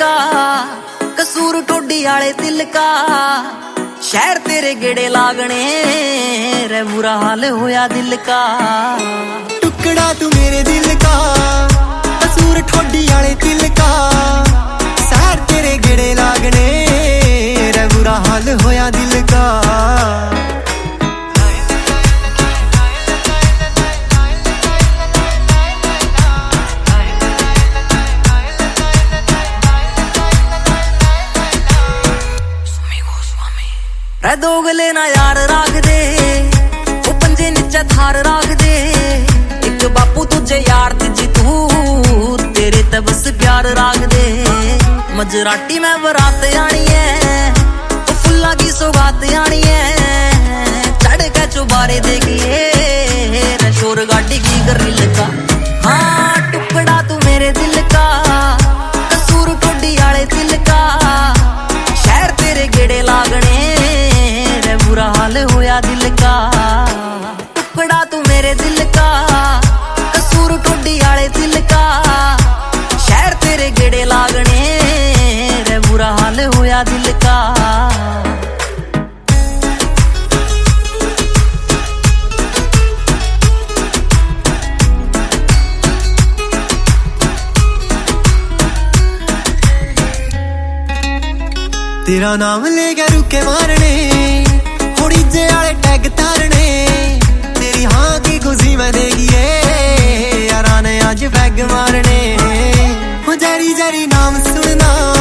का, कसूर ठोडी आले दिल का। शहर तेरे गेड़े लागने रे, बुरा हाल होया दिल का। टुकड़ा तू मेरे दिल का, कसूर ठोडी आले दिल का। शहर तेरे गेड़े लागने रे, बुरा हाल होया दिल का। रे दोगले ना यार राख दे, वो पंजे नीचे थार राख दे। एक बापू तुझे यार तीजी तू, तेरे ते बस प्यार राख दे। मजराटी में बरात आनी है, वो फुल्ला की सौगात आनी है। चढ़ के चुबारे देखिए रे, शोर गाड़ी की गरिल का। हाँ टुकड़ा तू मेरे दिल का, कसूर ठोडी आले दिल का। शहर तेरे गेड़े लागने, बुरा हाल होया दिल का। टुकड़ा तू मेरे दिल का, कसूर ठोडी आले दिल का। शहर तेरे गेड़े लागने रे, बुरा हाल होया दिल का। तेरा नाम लेके रुके मारने, डीजे आले टैग तारने। तेरी हाँ की खुशी में देगी यारा ने आज बैग मारने। हो जारी जारी नाम सुनना,